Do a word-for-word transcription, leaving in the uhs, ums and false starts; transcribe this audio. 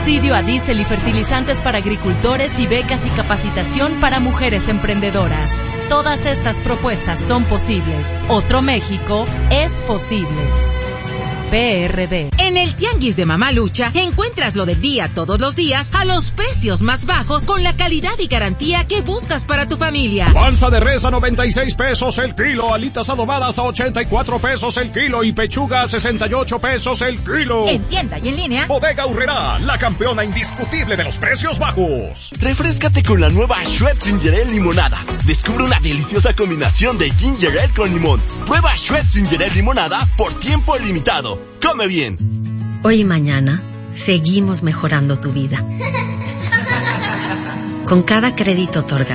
subsidio a diésel y fertilizantes para agricultores y becas y capacitación para mujeres emprendedoras. Todas estas propuestas son posibles. Otro México es posible. P R D. En el Tianguis de Mamalucha encuentras lo del día todos los días a los precios más bajos con la calidad y garantía que buscas para tu familia. Panza de res a noventa y seis pesos el kilo, alitas adobadas a ochenta y cuatro pesos el kilo y pechuga a sesenta y ocho pesos el kilo. En tienda y en línea. Bodega Aurrerá, la campeona indiscutible de los precios bajos. Refréscate con la nueva Schweppes Ginger Ale Limonada. Descubre una deliciosa combinación de ginger ale con limón. Prueba Schweppes Ginger Ale Limonada por tiempo limitado. ¡Come bien! Hoy y mañana seguimos mejorando tu vida. Con cada crédito otorgado